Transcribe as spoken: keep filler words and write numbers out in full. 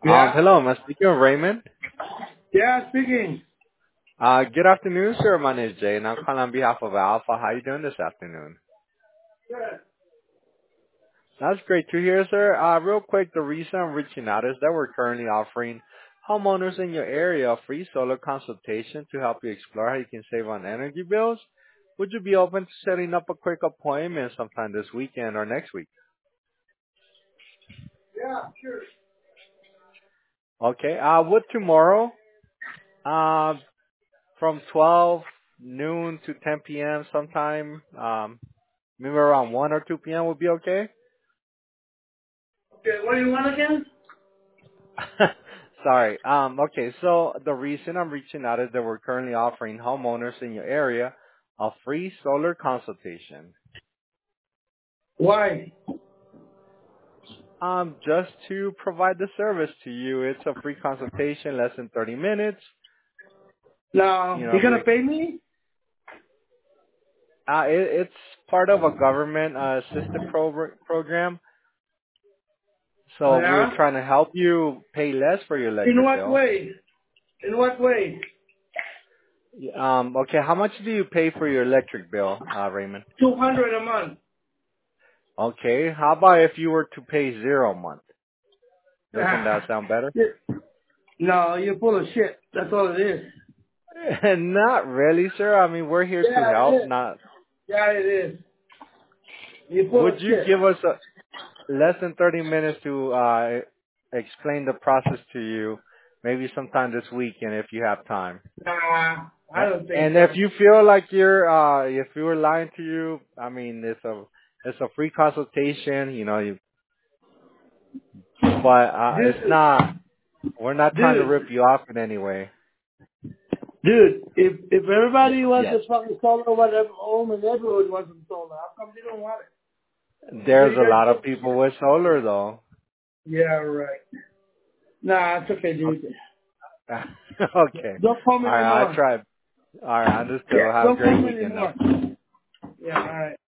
Um, Yeah? hello, I'm speaking with Raymond. Yeah, speaking. Uh, good afternoon, sir. My name is Jay, and I'm calling on behalf of Alpha. How you doing this afternoon? Good. That's great to hear, sir. Uh, real quick, the reason I'm reaching out is that we're currently offering homeowners in your area a free solar consultation to help you explore how you can save on energy bills. Would you be open to setting up a quick appointment sometime this weekend or next week? Yeah, sure. Okay. Uh, would tomorrow, uh, from twelve noon to ten p m sometime, um, maybe around one or two p m would be okay? Okay, what do you want again? Sorry. Um, okay, so the reason I'm reaching out is that we're currently offering homeowners in your area a free solar consultation. Why? Um, just to provide the service to you. It's a free consultation, less than thirty minutes. You No, know, you gonna we, pay me? uh, it, it's part of a government uh, assisted pro- program. Oh So we're yeah? trying to help you pay less for your In electric what bill. way? In what way? Um, okay, how much do you pay for your electric bill, uh, Raymond? Two hundred a month. Okay, how about if you were to pay zero a month? Doesn't that Ah. sound better? No, you're full of shit. That's all it is. Not really, sir. I mean, we're here to Yeah, it help. is. Not. Yeah, it is. You're full of Would you shit. give us a, less than thirty minutes to uh, explain the process to you? Maybe sometime this weekend if you have time. Nah, I A- don't think And if so. you feel like you're, uh, if we were lying to you, I mean, it's a, it's a free consultation. You know, you, but uh, it's Dude, not. We're not trying to dude, rip you off in any way. dude, if if everybody wants Yes. to fucking solar, whatever, home and everyone wants to solar, how come they don't want it? They, There's a they're lot full of of people shit. with solar though. Yeah, right. Nah, it's okay, dude. Okay. Okay. Don't call me All right. I anymore. tried. All right. Understood. Yeah, Well, have a don't call great me weekend now. anymore. Yeah, all right.